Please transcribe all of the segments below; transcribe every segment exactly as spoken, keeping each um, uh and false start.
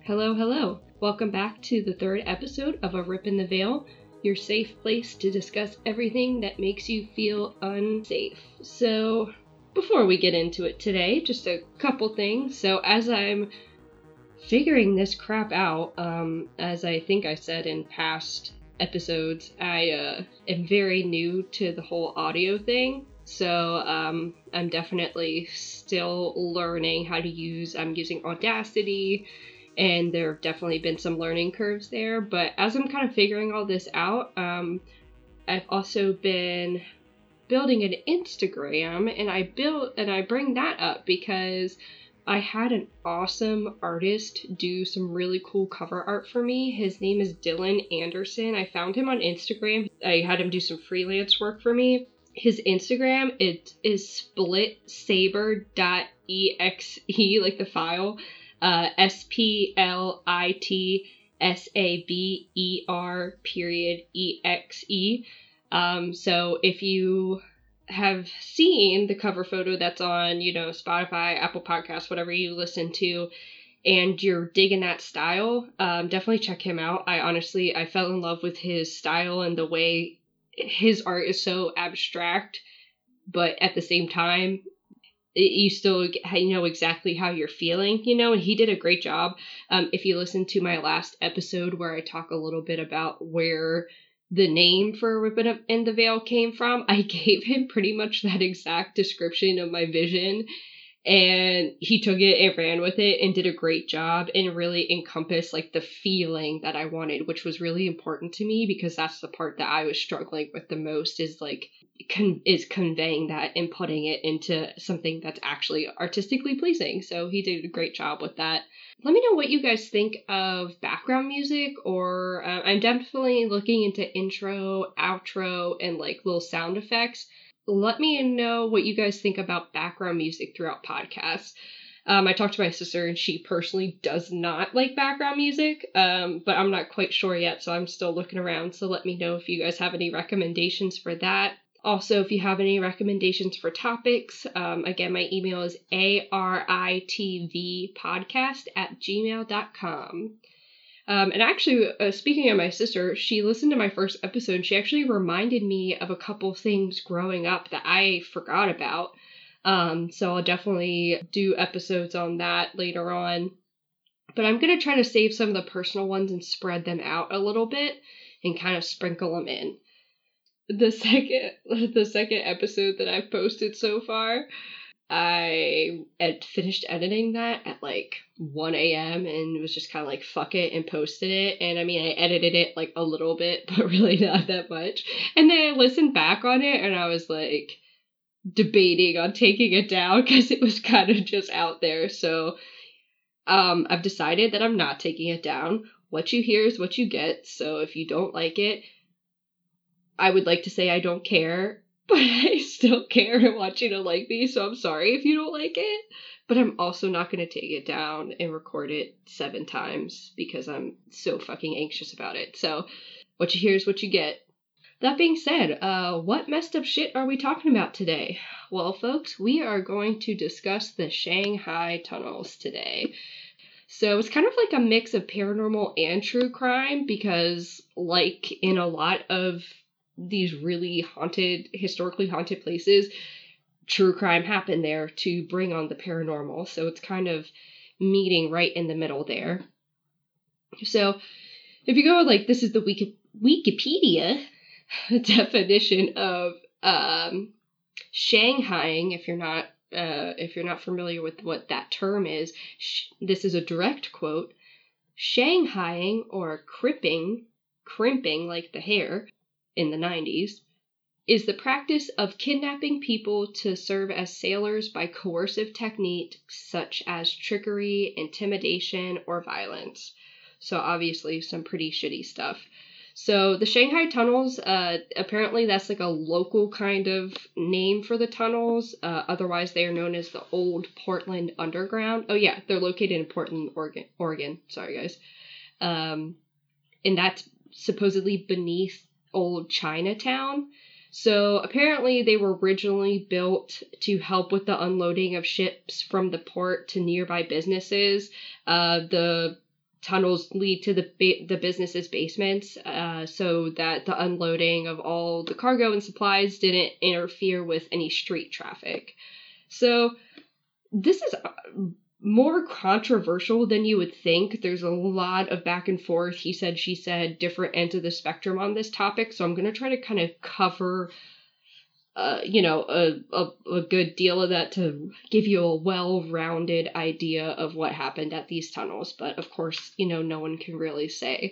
Hello, hello. Welcome back to the third episode of A Rip in the Veil, your safe place to discuss everything that makes you feel unsafe. So, before we get into it today, just a couple things. So, as I'm figuring this crap out, um, as I think I said in past episodes, I uh, am very new to the whole audio thing. So um, I'm definitely still learning how to use, I'm using Audacity, and there have definitely been some learning curves there. But as I'm kind of figuring all this out, um, I've also been building an Instagram, and I built, and I bring that up because I had an awesome artist do some really cool cover art for me. His name is Dylan Anderson. I found him on Instagram. I had him do some freelance work for me. His Instagram, it is splitsaber dot E X E, like the file, uh, S P L I T S A B E R period E X E. Um, so if you have seen the cover photo that's on, you know, Spotify, Apple Podcasts, whatever you listen to, and you're digging that style, um, definitely check him out. I honestly, I fell in love with his style and the way his art is so abstract, but at the same time, it, you still you know exactly how you're feeling, you know, and he did a great job. Um, if you listen to my last episode where I talk a little bit about where the name for Rip in the Veil came from, I gave him pretty much that exact description of my vision, and he took it and ran with it and did a great job and really encompassed like the feeling that I wanted, which was really important to me because that's the part that I was struggling with the most, is like con- is conveying that and putting it into something that's actually artistically pleasing. So he did a great job with that. Let me know what you guys think of background music, or uh, I'm definitely looking into intro, outro, and like little sound effects. Let me know what you guys think about background music throughout podcasts. Um, I talked to my sister, and she personally does not like background music, um, but I'm not quite sure yet, so I'm still looking around. So let me know if you guys have any recommendations for that. Also, if you have any recommendations for topics, um, again, my email is aritvpodcast at gmail dot com. Um, and actually, uh, speaking of my sister, she listened to my first episode, and she actually reminded me of a couple things growing up that I forgot about. Um, so I'll definitely do episodes on that later on. But I'm going to try to save some of the personal ones and spread them out a little bit and kind of sprinkle them in. The second, the second episode that I've posted so far, I had finished editing that at like one a.m. and was just kind of like, fuck it, and posted it. And I mean, I edited it like a little bit, but really not that much. And then I listened back on it, and I was like debating on taking it down because it was kind of just out there. So um, I've decided that I'm not taking it down. What you hear is what you get. So if you don't like it, I would like to say I don't care, but I still care and want you to like me, so I'm sorry if you don't like it. But I'm also not going to take it down and record it seven times because I'm so fucking anxious about it. So what you hear is what you get. That being said, uh, what messed up shit are we talking about today? Well, folks, we are going to discuss the Shanghai tunnels today. So it's kind of like a mix of paranormal and true crime because, like in a lot of these really haunted, historically haunted places, true crime happened there to bring on the paranormal. So it's kind of meeting right in the middle there. So if you go like, this is the Wiki- Wikipedia definition of um, Shanghaiing, if you're not uh, if you're not familiar with what that term is, sh- this is a direct quote. Shanghaiing, or crimping, crimping like the hair, in the nineties, is the practice of kidnapping people to serve as sailors by coercive techniques such as trickery, intimidation, or violence. So obviously some pretty shitty stuff. So the Shanghai tunnels, uh, apparently that's like a local kind of name for the tunnels. Uh, otherwise they are known as the Old Portland Underground. Oh yeah, they're located in Portland, Oregon. Oregon. Sorry guys. Um, and that's supposedly beneath Old Chinatown. So apparently they were originally built to help with the unloading of ships from the port to nearby businesses. Uh, the tunnels lead to the ba- the business's basements, uh, so that the unloading of all the cargo and supplies didn't interfere with any street traffic. So this is more controversial than you would think. There's a lot of back and forth, he said, she said, different ends of the spectrum on this topic. So I'm going to try to kind of cover Uh, you know, a, a, a good deal of that to give you a well-rounded idea of what happened at these tunnels. But of course, you know, no one can really say.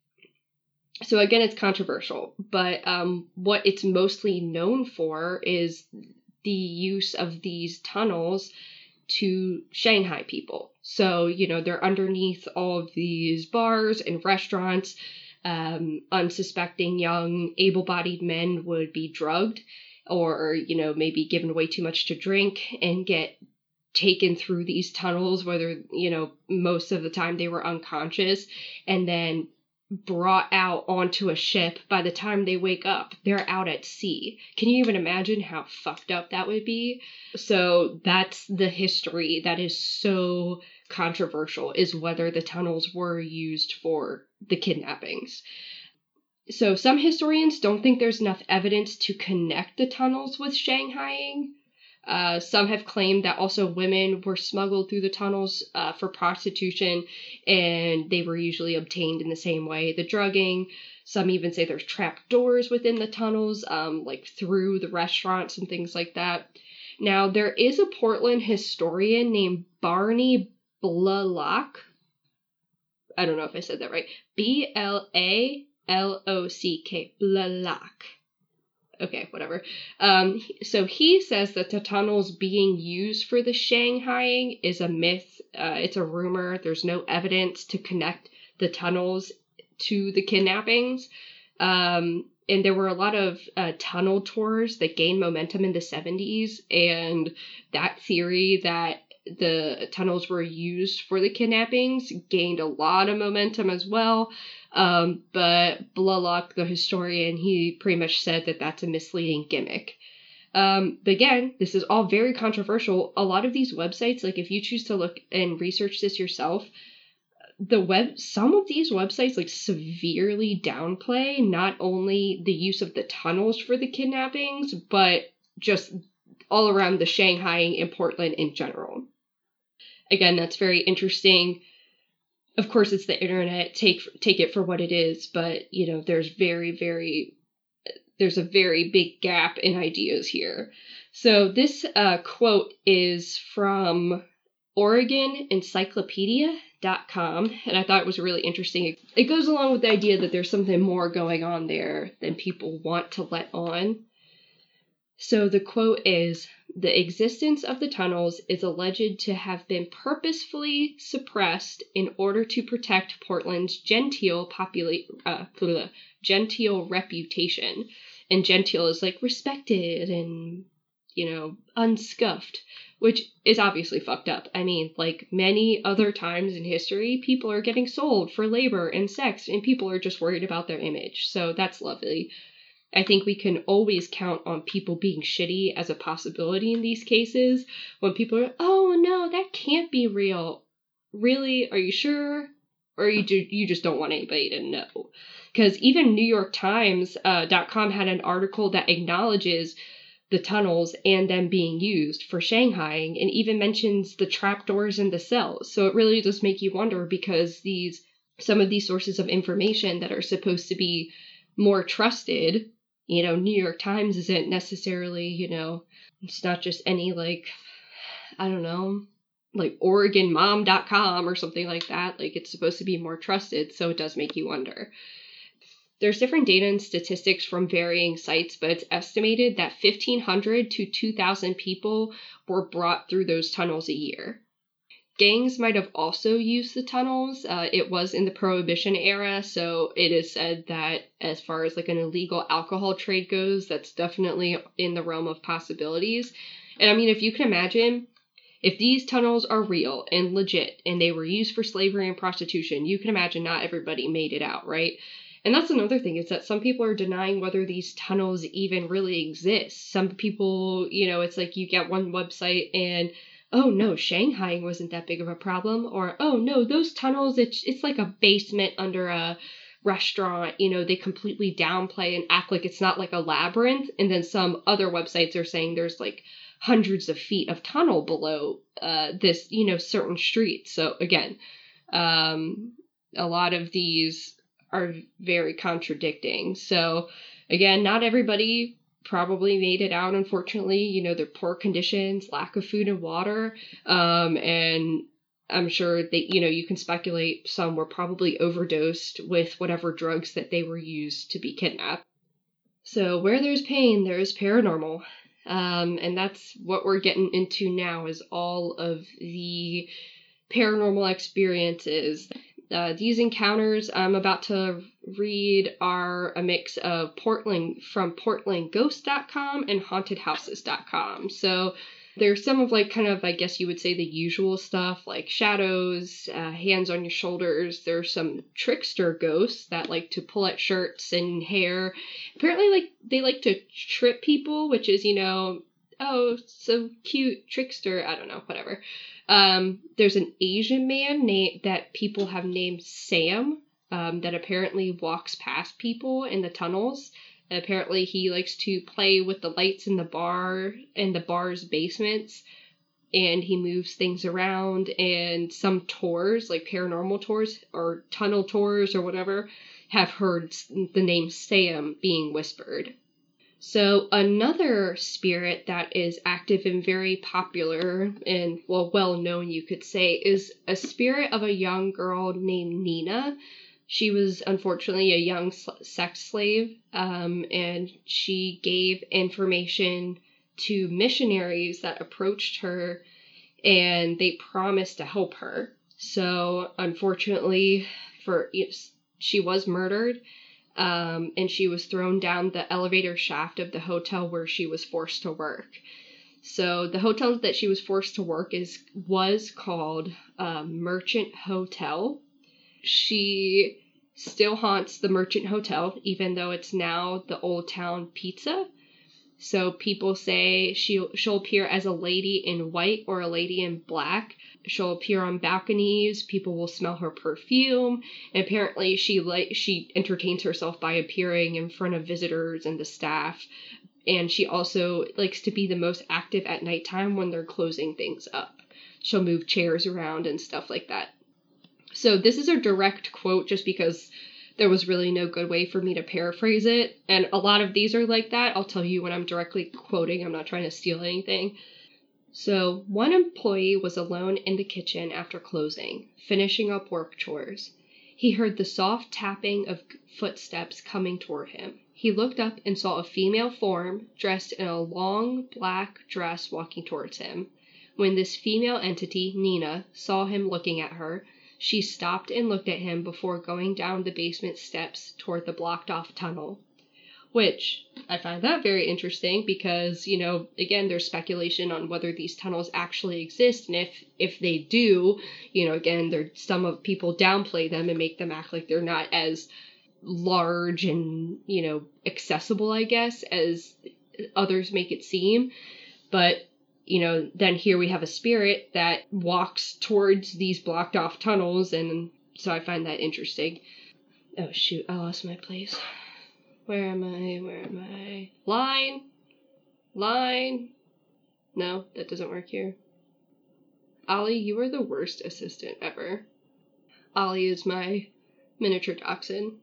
So again, it's controversial, but um, what it's mostly known for is the use of these tunnels to Shanghai people. So, you know, they're underneath all of these bars and restaurants. Um, unsuspecting young able-bodied men would be drugged, or, you know, maybe given way too much to drink and get taken through these tunnels, whether, you know, most of the time they were unconscious, and then brought out onto a ship. By the time they wake up, they're out at sea. Can you even imagine how fucked up that would be? So that's the history that is so controversial, is whether the tunnels were used for the kidnappings. So some historians don't think there's enough evidence to connect the tunnels with Shanghaiing. Uh, some have claimed that also women were smuggled through the tunnels uh, for prostitution, and they were usually obtained in the same way, the drugging. Some even say there's trap doors within the tunnels, um, like through the restaurants and things like that. Now, there is a Portland historian named Barney Blalock. I don't know if I said that right. B L A L O C K, Blalock. Okay, whatever. Um, so he says that the tunnels being used for the Shanghaiing is a myth. Uh, it's a rumor. There's no evidence to connect the tunnels to the kidnappings. Um, and there were a lot of uh, tunnel tours that gained momentum in the seventies. And that theory that the tunnels were used for the kidnappings gained a lot of momentum as well. Um, but Blalock, the historian, he pretty much said that that's a misleading gimmick. Um, but again, this is all very controversial. A lot of these websites, like if you choose to look and research this yourself, the web, some of these websites like severely downplay not only the use of the tunnels for the kidnappings, but just all around the Shanghaiing in Portland in general. Again, that's very interesting. Of course, it's the internet. Take take it for what it is, but you know, there's very, very, there's a very big gap in ideas here. So this uh, quote is from Oregon Encyclopedia dot com, and I thought it was really interesting. It goes along with the idea that there's something more going on there than people want to let on. So the quote is, "The existence of the tunnels is alleged to have been purposefully suppressed in order to protect Portland's genteel popula- uh, genteel reputation." And genteel is like respected and, you know, unscuffed, which is obviously fucked up. I mean, like many other times in history, people are getting sold for labor and sex, and people are just worried about their image. So that's lovely. I think we can always count on people being shitty as a possibility in these cases. When people are, oh no, that can't be real. Really? Are you sure? Or you do, you just don't want anybody to know? Because even New York Times dot com uh, had an article that acknowledges the tunnels and them being used for Shanghaiing, and even mentions the trapdoors in the cells. So it really does make you wonder, because these some of these sources of information that are supposed to be more trusted, you know, New York Times isn't necessarily, you know, it's not just any, like, I don't know, like Oregon Mom dot com or something like that. Like, it's supposed to be more trusted, so it does make you wonder. There's different data and statistics from varying sites, but it's estimated that fifteen hundred to two thousand people were brought through those tunnels a year. Gangs might have also used the tunnels. Uh, it was in the Prohibition era, so it is said that as far as like an illegal alcohol trade goes, that's definitely in the realm of possibilities. And I mean, if you can imagine, if these tunnels are real and legit and they were used for slavery and prostitution, you can imagine not everybody made it out, right? And that's another thing, is that some people are denying whether these tunnels even really exist. Some people, you know, it's like you get one website and oh no, Shanghai wasn't that big of a problem, or oh no, those tunnels, it's it's like a basement under a restaurant. You know, they completely downplay and act like it's not like a labyrinth, and then some other websites are saying there's like hundreds of feet of tunnel below uh this, you know, certain street. So again, um a lot of these are very contradicting. So again, not everybody probably made it out, unfortunately. You know, their poor conditions, lack of food and water, um, and I'm sure that, you know, you can speculate some were probably overdosed with whatever drugs that they were used to be kidnapped. So where there's pain, there is paranormal. Um, and that's what we're getting into now, is all of the paranormal experiences. Uh, these encounters I'm about to read are a mix of Portland from portland ghost dot com and haunted houses dot com. So there's some of like kind of, I guess you would say, the usual stuff like shadows, uh, hands on your shoulders. There's some trickster ghosts that like to pull at shirts and hair. Apparently, like they like to trip people, which is, you know, oh, so cute, trickster. I don't know, whatever. Um, there's an Asian man na- that people have named Sam, um, that apparently walks past people in the tunnels. Apparently he likes to play with the lights in the bar, in the bar's basements, and he moves things around. And some tours, like paranormal tours or tunnel tours or whatever, have heard the name Sam being whispered. So another spirit that is active and very popular and, well, well-known, you could say, is a spirit of a young girl named Nina. She was unfortunately a young sex slave, um, and she gave information to missionaries that approached her, and they promised to help her. So unfortunately, for she was murdered. Um, and she was thrown down the elevator shaft of the hotel where she was forced to work. So the hotel that she was forced to work is was called uh, Merchant Hotel. She still haunts the Merchant Hotel, even though it's now the Old Town Pizza. So people say she'll, she'll appear as a lady in white or a lady in black. She'll appear on balconies. People will smell her perfume. And apparently she like she entertains herself by appearing in front of visitors and the staff. And she also likes to be the most active at nighttime when they're closing things up. She'll move chairs around and stuff like that. So this is a direct quote just because there was really no good way for me to paraphrase it. And a lot of these are like that. I'll tell you when I'm directly quoting. I'm not trying to steal anything. So, one employee was alone in the kitchen after closing, finishing up work chores. He heard the soft tapping of footsteps coming toward him. He looked up and saw a female form dressed in a long black dress walking towards him. When this female entity, Nina, saw him looking at her, she stopped and looked at him before going down the basement steps toward the blocked-off tunnel. Which, I find that very interesting because, you know, again, there's speculation on whether these tunnels actually exist, and if if they do, you know, again, there some of people downplay them and make them act like they're not as large and, you know, accessible, I guess, as others make it seem. But, you know, then here we have a spirit that walks towards these blocked off tunnels, and so I find that interesting. Oh, shoot, I lost my place. Where am I? Where am I? Line? Line? No, that doesn't work here. Ollie, you are the worst assistant ever. Ollie is my miniature dachshund,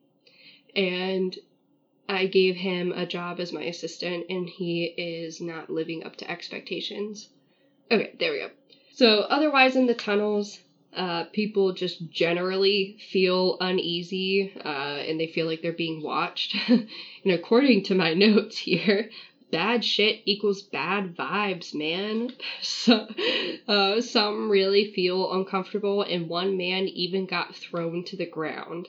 and I gave him a job as my assistant, and he is not living up to expectations. Okay, there we go. So otherwise in the tunnels, uh, people just generally feel uneasy, uh, and they feel like they're being watched. And according to my notes here, bad shit equals bad vibes, man. So, uh, some really feel uncomfortable, and one man even got thrown to the ground.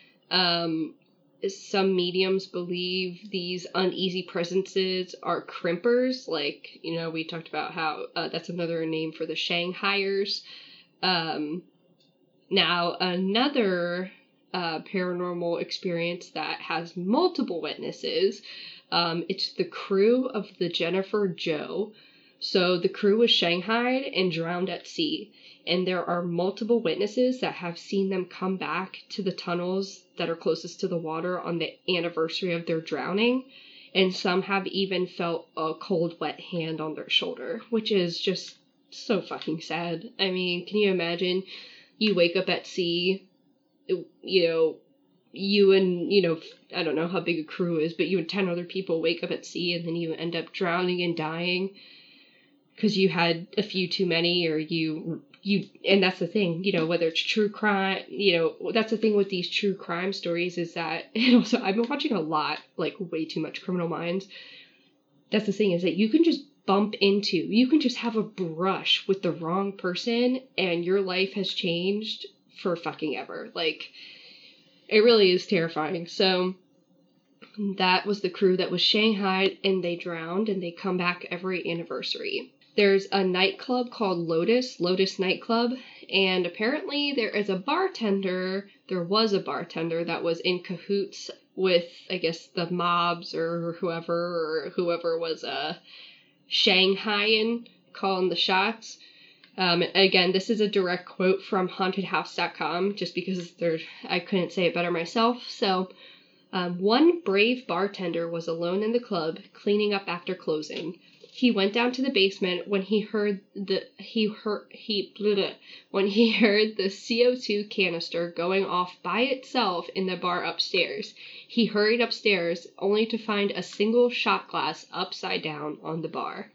Um, some mediums believe these uneasy presences are crimpers, like, you know, we talked about how uh, that's another name for the Shanghaiers. Um, now, another uh, paranormal experience that has multiple witnesses, um, it's the crew of the Jennifer Joe. So the crew was shanghaied and drowned at sea, and there are multiple witnesses that have seen them come back to the tunnels that are closest to the water on the anniversary of their drowning, and some have even felt a cold, wet hand on their shoulder, which is just so fucking sad. I mean, can you imagine? You wake up at sea, you know, you and, you know, I don't know how big a crew is, but you and ten other people wake up at sea, and then you end up drowning and dying because you had a few too many, or you, you, and that's the thing, you know, whether it's true crime, you know, that's the thing with these true crime stories is that, and also I've been watching a lot, like way too much Criminal Minds. That's the thing, is that you can just bump into, you can just have a brush with the wrong person and your life has changed for fucking ever. Like, it really is terrifying. So that was the crew that was shanghaied and they drowned, and they come back every anniversary. There's a nightclub called Lotus, Lotus Nightclub, and apparently there is a bartender, there was a bartender that was in cahoots with, I guess, the mobs or whoever, or whoever was uh, Shanghaiing, calling the shots. Um, again, this is a direct quote from haunted house dot com, just because there, I couldn't say it better myself. So, um, one brave bartender was alone in the club, cleaning up after closing. He went down to the basement when he heard the he heard he blah, when he heard the C O two canister going off by itself in the bar upstairs. He hurried upstairs only to find a single shot glass upside down on the bar.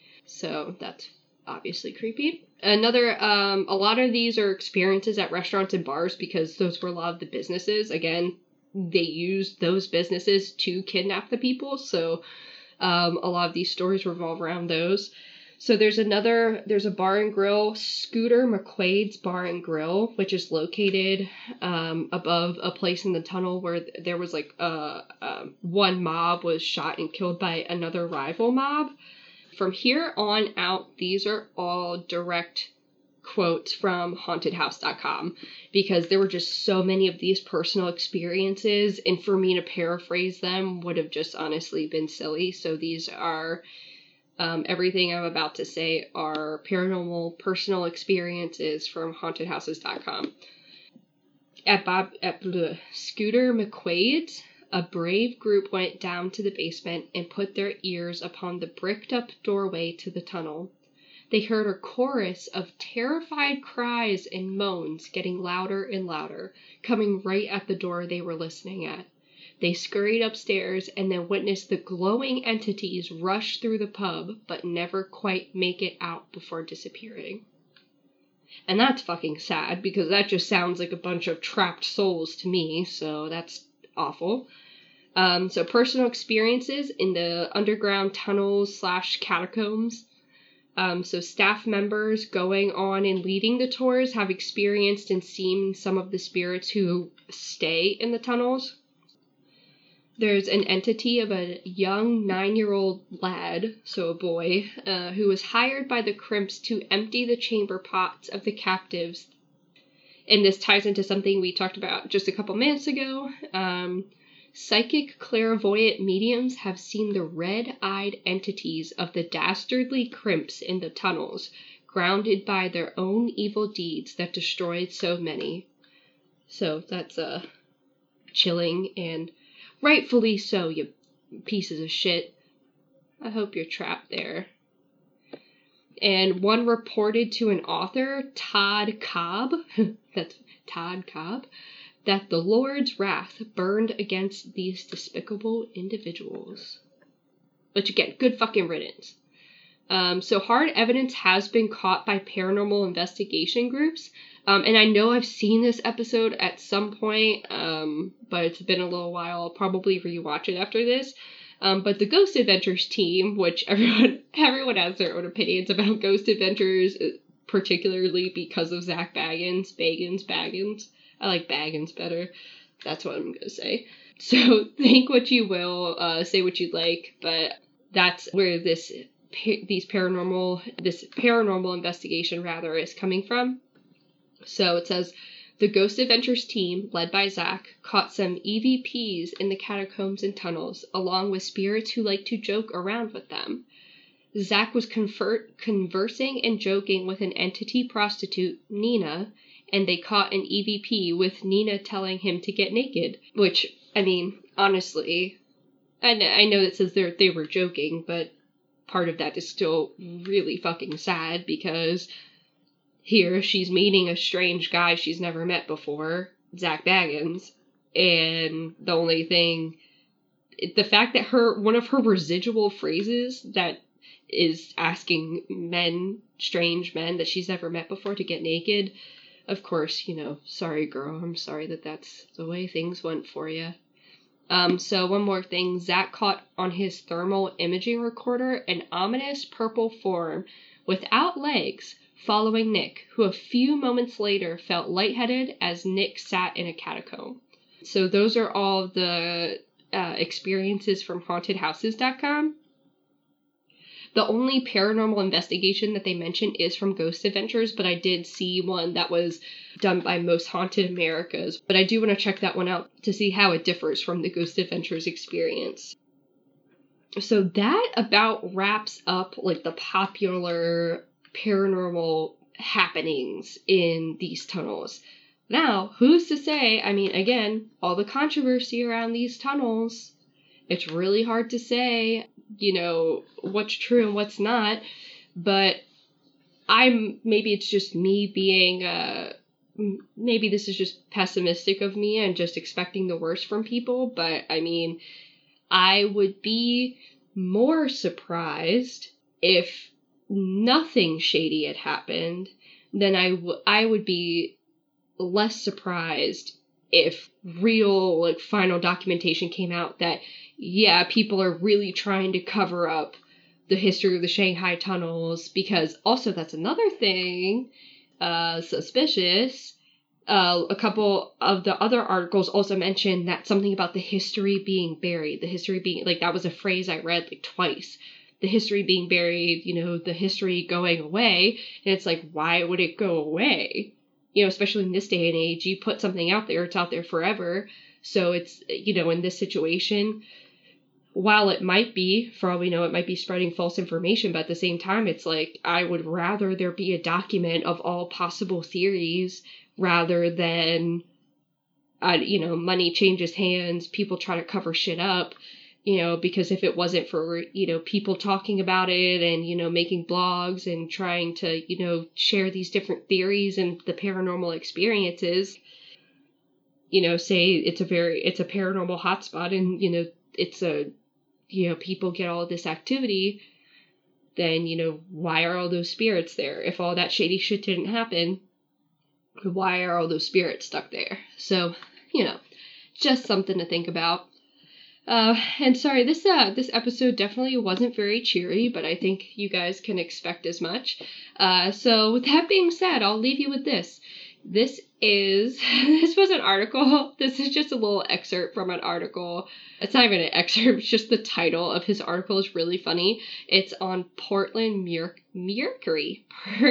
So that's obviously creepy. Another, um, a lot of these are experiences at restaurants and bars because those were a lot of the businesses. Again, they used those businesses to kidnap the people, so um, a lot of these stories revolve around those. So there's another, there's a bar and grill, Scooter McQuaid's Bar and Grill, which is located um, above a place in the tunnel where there was like a, a one mob was shot and killed by another rival mob. From here on out, these are all direct quotes from haunted house dot com because there were just so many of these personal experiences, and for me to paraphrase them would have just honestly been silly. So these are, um, everything I'm about to say are paranormal personal experiences from haunted houses dot com. At Bob, at bleh, Scooter McQuaid's, a brave group went down to the basement and put their ears upon the bricked-up doorway to the tunnel. They heard a chorus of terrified cries and moans getting louder and louder, coming right at the door they were listening at. They scurried upstairs and then witnessed the glowing entities rush through the pub, but never quite make it out before disappearing. And that's fucking sad, because that just sounds like a bunch of trapped souls to me, so that's awful. Um, so personal experiences in the underground tunnels slash catacombs. Um, so staff members going on and leading the tours have experienced and seen some of the spirits who stay in the tunnels. There's an entity of a young nine-year-old lad, so a boy, uh, who was hired by the crimps to empty the chamber pots of the captives. And this ties into something we talked about just a couple minutes ago. Um, psychic clairvoyant mediums have seen the red-eyed entities of the dastardly crimps in the tunnels, grounded by their own evil deeds that destroyed so many. So that's uh, chilling, and rightfully so, you pieces of shit. I hope you're trapped there. And one reported to an author, Todd Cobb, that's Todd Cobb, that the Lord's wrath burned against these despicable individuals. Which, again, good fucking riddance. Um, so hard evidence has been caught by paranormal investigation groups. Um, and I know I've seen this episode at some point, um, but it's been a little while. I'll probably rewatch it after this. Um, but the Ghost Adventures team, which everyone everyone has their own opinions about Ghost Adventures, particularly because of Zach Baggins, Baggins, Baggins. I like Baggins better. That's what I'm going to say. So think what you will, uh, say what you like, but that's where this these paranormal this paranormal investigation rather is coming from. So it says, the Ghost Adventures team, led by Zach, caught some E V Ps in the catacombs and tunnels, along with spirits who like to joke around with them. Zach was confer- conversing and joking with an entity prostitute, Nina, and they caught an E V P with Nina telling him to get naked. Which, I mean, honestly, I, I know it says they they were joking, but part of that is still really fucking sad because here she's meeting a strange guy she's never met before, Zach Baggins, and the only thing, the fact that her, one of her residual phrases that is asking men, strange men that she's never met before to get naked, of course, you know, sorry girl, I'm sorry that that's the way things went for you. Um, so one more thing, Zach caught on his thermal imaging recorder an ominous purple form without legs following Nick, who a few moments later felt lightheaded as Nick sat in a catacomb. So those are all the uh, experiences from haunted houses dot com. The only paranormal investigation that they mention is from Ghost Adventures, but I did see one that was done by Most Haunted Americas. But I do want to check that one out to see how it differs from the Ghost Adventures experience. So that about wraps up like the popular paranormal happenings in these tunnels. Now, who's to say, I mean, again, all the controversy around these tunnels, it's really hard to say, you know, what's true and what's not, but I'm, maybe it's just me being, uh, maybe this is just pessimistic of me and just expecting the worst from people, but I mean, I would be more surprised if nothing shady had happened than I, w- I would be less surprised if real, like, final documentation came out that, yeah, people are really trying to cover up the history of the Shanghai tunnels, because also that's another thing, uh, suspicious. Uh, a couple of the other articles also mentioned that something about the history being buried, the history being, like, that was a phrase I read, like, twice. The history being buried, you know, the history going away, and it's like, why would it go away? You know, especially in this day and age, you put something out there, it's out there forever. So it's, you know, in this situation, while it might be, for all we know, it might be spreading false information, but at the same time, it's like, I would rather there be a document of all possible theories rather than, uh, you know, money changes hands, people try to cover shit up. You know, because if it wasn't for, you know, people talking about it and, you know, making blogs and trying to, you know, share these different theories and the paranormal experiences, you know, say it's a very, it's a paranormal hotspot and, you know, it's a, you know, people get all this activity, then, you know, why are all those spirits there? If all that shady shit didn't happen, why are all those spirits stuck there? So, you know, just something to think about. Uh, and sorry, this, uh, this episode definitely wasn't very cheery, but I think you guys can expect as much. Uh, so with that being said, I'll leave you with this. This is, this was an article. This is just a little excerpt from an article. It's not even an excerpt, it's just the title of his article is really funny. It's on Portland Mer- Mercury,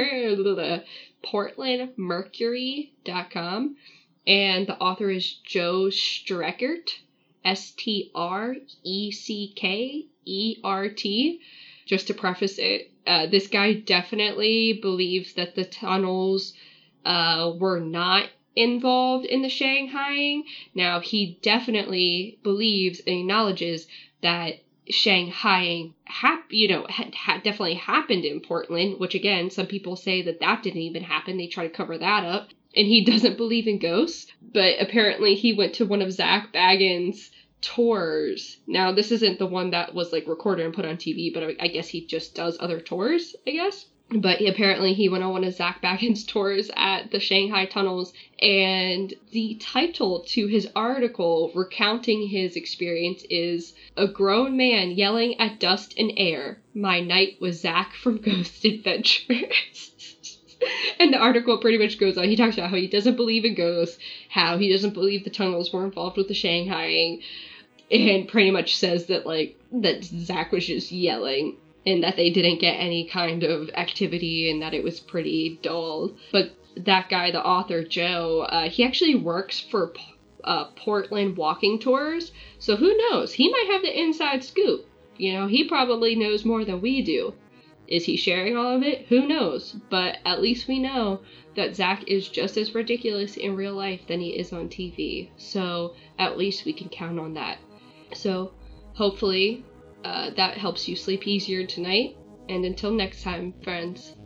portland mercury dot com, and the author is Joe Streckert. S T R E C K E R T. Just to preface it, uh, this guy definitely believes that the tunnels uh, were not involved in the Shanghaiing. Now, he definitely believes and acknowledges that Shanghaiing hap- you know, had, had definitely happened in Portland, which again, some people say that that didn't even happen. They try to cover that up. And he doesn't believe in ghosts, but apparently he went to one of Zach Baggins' tours. Now, this isn't the one that was, like, recorded and put on T V, but I, I guess he just does other tours, I guess. But he, apparently he went on one of Zach Baggins' tours at the Shanghai tunnels, and the title to his article recounting his experience is "A Grown Man Yelling at Dust and Air. My Night with Zach from Ghost Adventures." And the article pretty much goes on. He talks about how he doesn't believe in ghosts, how he doesn't believe the tunnels were involved with the Shanghaiing, and pretty much says that, like, that Zach was just yelling, and that they didn't get any kind of activity, and that it was pretty dull. But that guy, the author, Joe, uh, he actually works for uh, Portland Walking Tours, so who knows? He might have the inside scoop. You know, he probably knows more than we do. Is he sharing all of it? Who knows? But at least we know that Zach is just as ridiculous in real life than he is on T V. So at least we can count on that. So hopefully uh, that helps you sleep easier tonight. And until next time, friends.